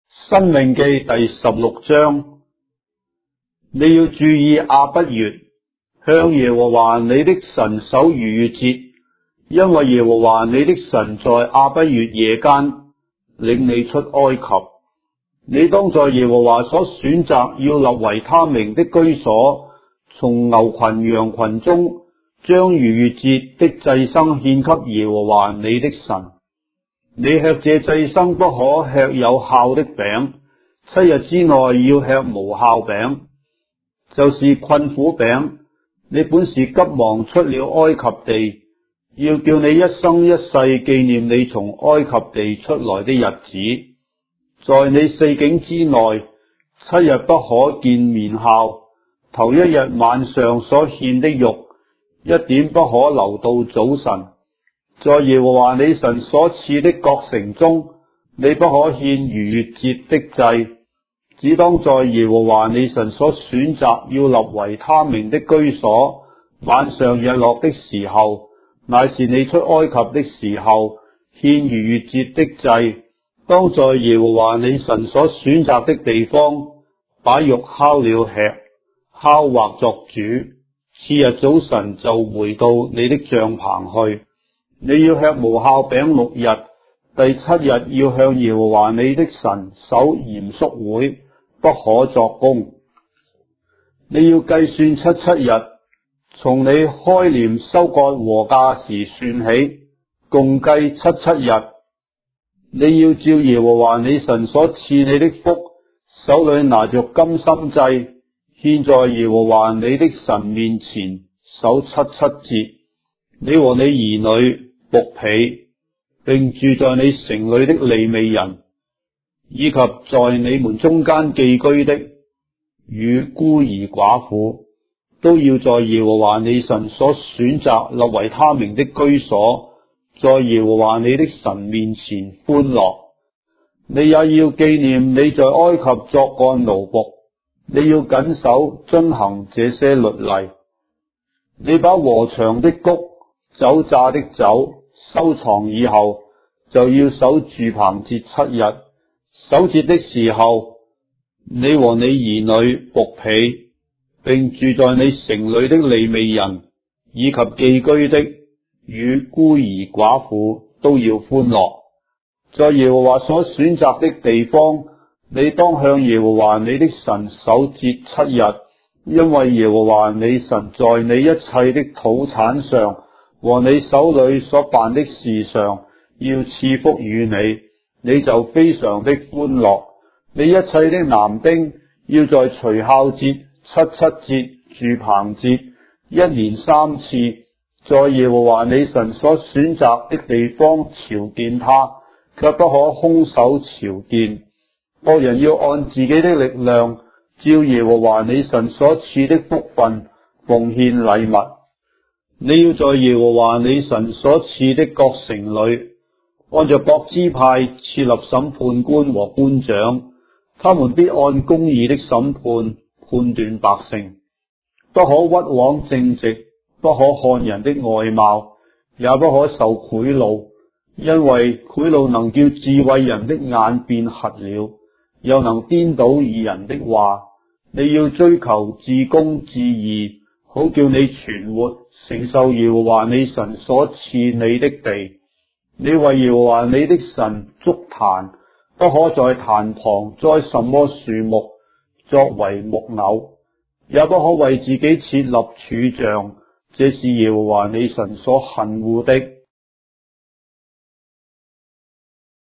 申命記第16章，你要注意亞筆月，向耶和華你的神守逾越節，因為耶和華你的神在亞筆月夜間領你出埃及。你當在耶和華所選擇要立為他名的居所，從牛群羊群中將逾越節的祭牲獻給耶和華你的神。你吃這祭牲不可吃有酵的餅，7日之內要吃無酵餅，就是困苦餅。你本是急忙出了埃及地，要叫你一生一世紀念你從埃及地出來的日子。在你四境之內，7日不可見面酵。頭一日晚上所獻的肉，一點不可留到早晨。在耶和華你神所賜的各城中，你不可獻逾越節的祭，只當在耶和華你神所選擇要立為他名的居所，晚上日落的時候，乃是你出埃及的時候，獻逾越節的祭，當在耶和華你神所選擇的地方，把肉烤了吃，烤或作煮。次日早晨就回到你的帳棚去。你要吃無酵餅6日，第7日要向耶和華你的神守嚴肅會，不可作工。你要計算77日，從你開鐮收割禾稼時算起，共計77日。你要照耶和華你神所賜你的福，手裏拿着甘心祭，獻在耶和華你的神面前，守77節。你和你兒女、僕婢，並住在你城裏的利未人，以及在你們中間寄居的與孤兒寡婦，都要在耶和華你神所選擇立為他名的居所，在耶和華你的神面前歡樂。你也要紀念你在埃及作過奴僕，你要謹守遵行這些律例。你把禾場的穀、酒榨的酒收藏以後，就要守住棚節7日。守節的時候，你和你兒女、僕婢，並住在你城裏的利未人，以及寄居的與孤兒寡婦，都要歡樂。在耶和華所選擇的地方，你當向耶和華你的神守節7日，因為耶和華你神在你一切的土產上和你手裏所辦的事上要賜福與你，你就非常的歡樂。你一切的男丁要在除酵節、77節、住棚節1年3次，在耶和華你神所選擇的地方朝見他，卻不可空手朝見。各人要按自己的力量，照耶和華你神所賜的福分奉獻禮物。你要在耶和華你神所賜的各城裏，按着各支派設立審判官和官長，他們必按公義的審判判斷百姓。不可屈枉正直，不可看人的外貌，也不可受賄賂，因為賄賂能叫智慧人的眼變瞎了，又能顛倒義人的話。你要追求至公至義，好叫你存活，承受耶和華你神所賜你的地。你為耶和華你的神築壇，不可在壇旁栽什麼樹木作為木偶，也不可為自己設立柱像，這是耶和華你神所恨惡的。